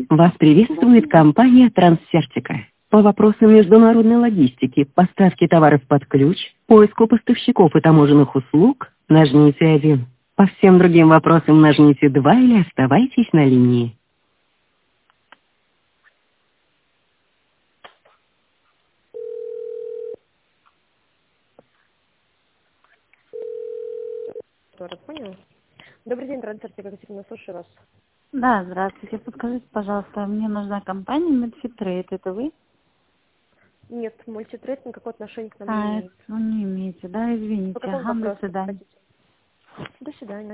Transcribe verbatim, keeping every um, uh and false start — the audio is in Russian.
Вас приветствует компания «Трансфертика». По вопросам международной логистики, поставки товаров под ключ, поиску поставщиков и таможенных услуг нажмите один. По всем другим вопросам нажмите два или оставайтесь на линии. Город, понял? Добрый день, трансфертика, Екатерина, слушаю вас. Да, здравствуйте. Подскажите, пожалуйста, мне нужна компания Medfitrade. Это вы? Нет, мультитрейд никакого отношения к нам не А, это имеет. ну, не имеете, да? По Извините. какому Ага, до вопросу свидания. хотите? До свидания.